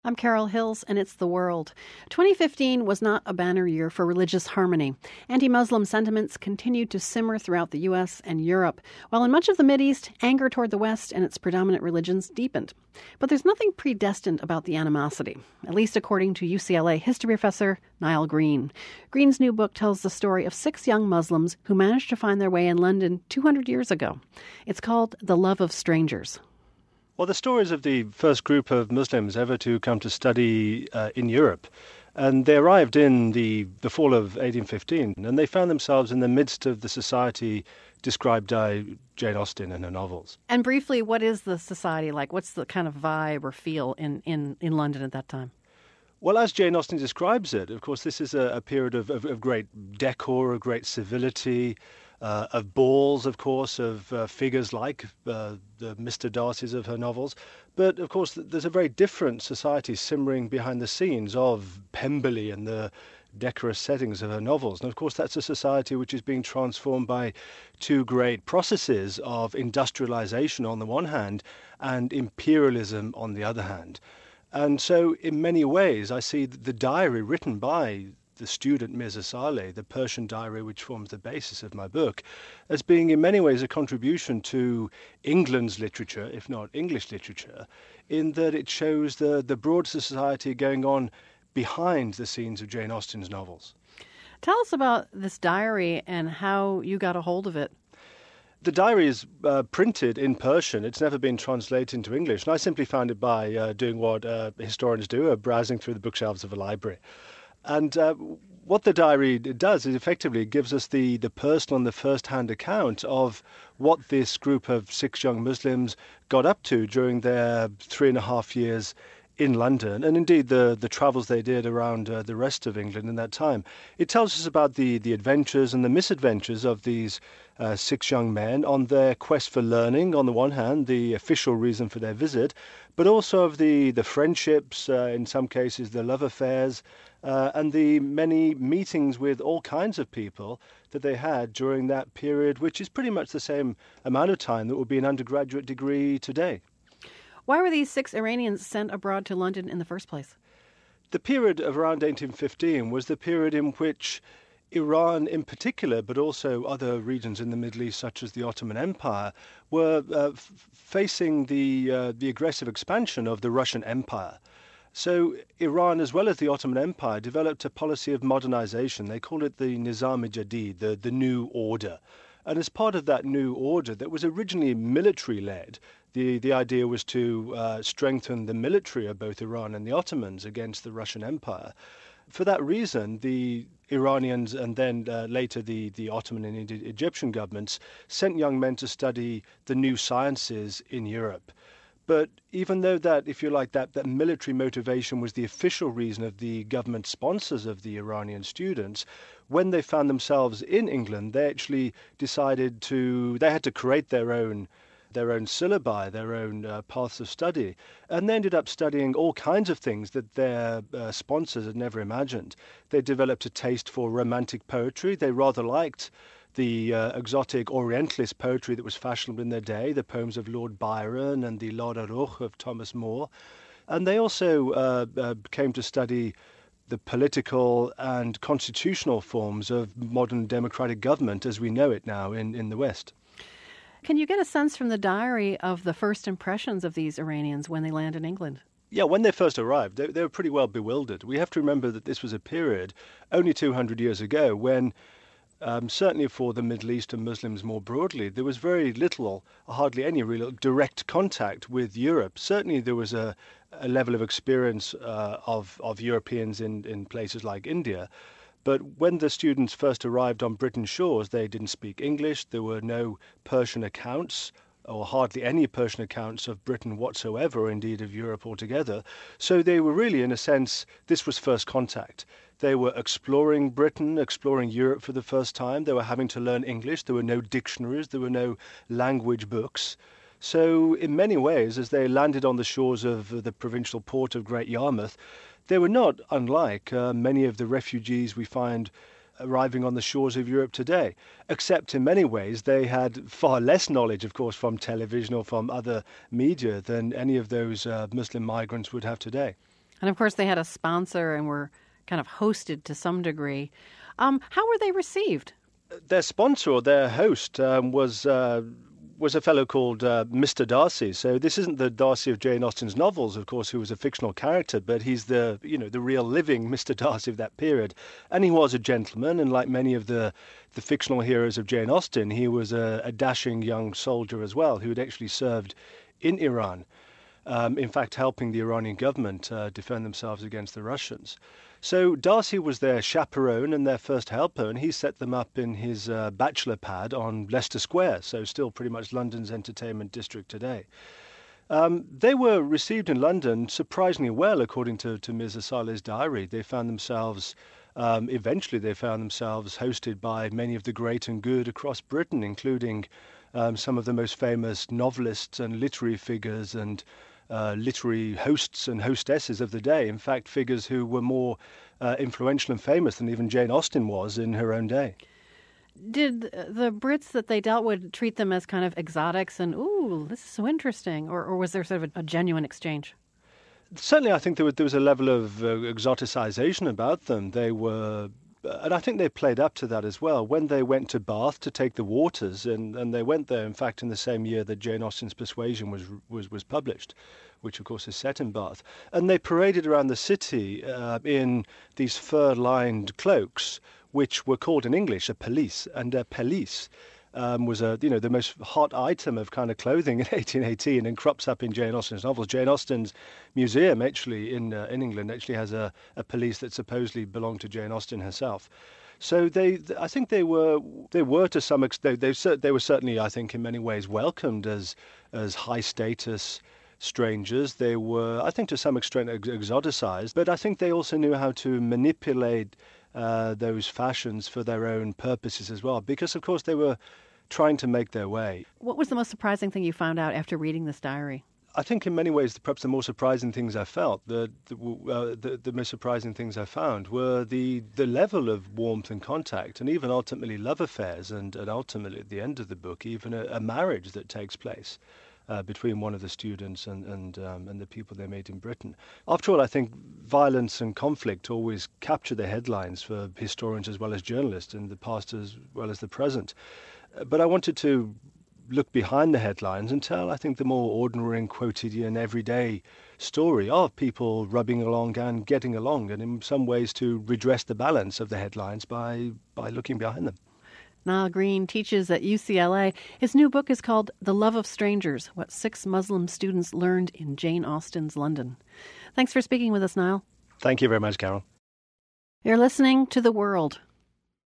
I'm Carol Hills, and it's The World. 2015 was not a banner year for religious harmony. Anti-Muslim sentiments continued to simmer throughout the U.S. and Europe, while in much of the Mideast, anger toward the West and its predominant religions deepened. But there's nothing predestined about the animosity, at least according to UCLA history professor Niall Green. Green's new book tells the story of 6 young Muslims who managed to find their way in London 200 years ago. It's called The Love of Strangers. Well, the stories of the first group of Muslims ever to come to study in Europe. And they arrived in the fall of 1815, and they found themselves in the midst of the society described by Jane Austen in her novels. And briefly, what is the society like? What's the kind of vibe or feel in London at that time? Well, as Jane Austen describes it, of course, this is a period of great decor, of great civility, of balls, of course, of figures like the Mr. Darcys of her novels. But, of course, there's a very different society simmering behind the scenes of Pemberley and the decorous settings of her novels. And, of course, that's a society which is being transformed by 2 great processes of industrialization on the one hand and imperialism on the other hand. And so, in many ways, I see the diary written by the student Mirza Saleh, the Persian diary which forms the basis of my book, as being in many ways a contribution to England's literature, if not English literature, in that it shows the broad society going on behind the scenes of Jane Austen's novels. Tell us about this diary and how you got a hold of it. The diary is printed in Persian. It's never been translated into English. And I simply found it by doing what historians do, browsing through the bookshelves of a library. And what the diary does is effectively gives us the personal and the first-hand account of what this group of 6 young Muslims got up to during their 3.5 years in London, and indeed the travels they did around the rest of England in that time. It tells us about the adventures and the misadventures of these 6 young men on their quest for learning, on the one hand, the official reason for their visit, but also of the friendships, in some cases the love affairs, and the many meetings with all kinds of people that they had during that period, which is pretty much the same amount of time that would be an undergraduate degree today. Why were these 6 Iranians sent abroad to London in the first place? The period of around 1815 was the period in which Iran in particular, but also other regions in the Middle East, such as the Ottoman Empire, were facing the aggressive expansion of the Russian Empire. So Iran, as well as the Ottoman Empire, developed a policy of modernization. They called it the Nizam-e-Jadid, the new order. And as part of that new order that was originally military-led, the idea was to strengthen the military of both Iran and the Ottomans against the Russian Empire. For that reason, the Iranians and then later the Ottoman and Egyptian governments sent young men to study the new sciences in Europe. But even though that, if you like, that military motivation was the official reason of the government sponsors of the Iranian students, when they found themselves in England, they actually decided they had to create their own syllabi, their own paths of study, and they ended up studying all kinds of things that their sponsors had never imagined. They developed a taste for romantic poetry. They rather liked the exotic Orientalist poetry that was fashionable in their day, the poems of Lord Byron and the Lard Aruch of Thomas More. And they also came to study the political and constitutional forms of modern democratic government as we know it now in the West. Can you get a sense from the diary of the first impressions of these Iranians when they land in England? Yeah, when they first arrived, they were pretty well bewildered. We have to remember that this was a period only 200 years ago when certainly for the Middle East and Muslims more broadly, there was very little, hardly any real direct contact with Europe. Certainly there was a level of experience of Europeans in places like India. But when the students first arrived on Britain's shores, they didn't speak English. There were no Persian accounts, or hardly any Persian accounts of Britain whatsoever, or indeed of Europe altogether. So they were really, in a sense, this was first contact. They were exploring Britain, exploring Europe for the first time. They were having to learn English. There were no dictionaries. There were no language books. So in many ways, as they landed on the shores of the provincial port of Great Yarmouth, they were not unlike many of the refugees we find arriving on the shores of Europe today, except in many ways they had far less knowledge, of course, from television or from other media than any of those Muslim migrants would have today. And of course, they had a sponsor and were kind of hosted to some degree. How were they received? Their sponsor, or their host, was a fellow called Mr. Darcy. So this isn't the Darcy of Jane Austen's novels, of course, who was a fictional character, but he's the real living Mr. Darcy of that period. And he was a gentleman, and like many of the fictional heroes of Jane Austen, he was a dashing young soldier as well, who had actually served in Iran. In fact, helping the Iranian government defend themselves against the Russians. So Darcy was their chaperone and their first helper, and he set them up in his bachelor pad on Leicester Square, so still pretty much London's entertainment district today. They were received in London surprisingly well, according to Mirza Saleh's diary. They found themselves, eventually they found themselves hosted by many of the great and good across Britain, including some of the most famous novelists and literary figures and literary hosts and hostesses of the day. In fact, figures who were more influential and famous than even Jane Austen was in her own day. Did the Brits that they dealt with treat them as kind of exotics and, ooh, this is so interesting? Or was there sort of a genuine exchange? Certainly, I think there was a level of exoticization about them. They were, and I think they played up to that as well. When they went to Bath to take the waters, and they went there, in fact, in the same year that Jane Austen's Persuasion was published, which of course is set in Bath, and they paraded around the city in these fur-lined cloaks, which were called in English a pelisse, and a pelisse was the most hot item of kind of clothing in 1818, and crops up in Jane Austen's novels. Jane Austen's museum actually in England actually has a pelisse that supposedly belonged to Jane Austen herself. So I think they were to some extent they were certainly, I think, in many ways welcomed as high status strangers. They were, I think, to some extent exoticized, but I think they also knew how to manipulate those fashions for their own purposes as well, because of course they were trying to make their way. What was the most surprising thing you found out after reading this diary? I think in many ways perhaps the more surprising things I felt, the most surprising things I found were the level of warmth and contact, and even ultimately love affairs, and ultimately at the end of the book even a marriage that takes place between one of the students and the people they made in Britain. After all, I think violence and conflict always capture the headlines for historians as well as journalists, in the past as well as the present. But I wanted to look behind the headlines and tell, I think, the more ordinary and quotidian, everyday story of people rubbing along and getting along, and in some ways to redress the balance of the headlines by looking behind them. Niall Green teaches at UCLA. His new book is called The Love of Strangers, What 6 Muslim Students Learned in Jane Austen's London. Thanks for speaking with us, Niall. Thank you very much, Carol. You're listening to The World.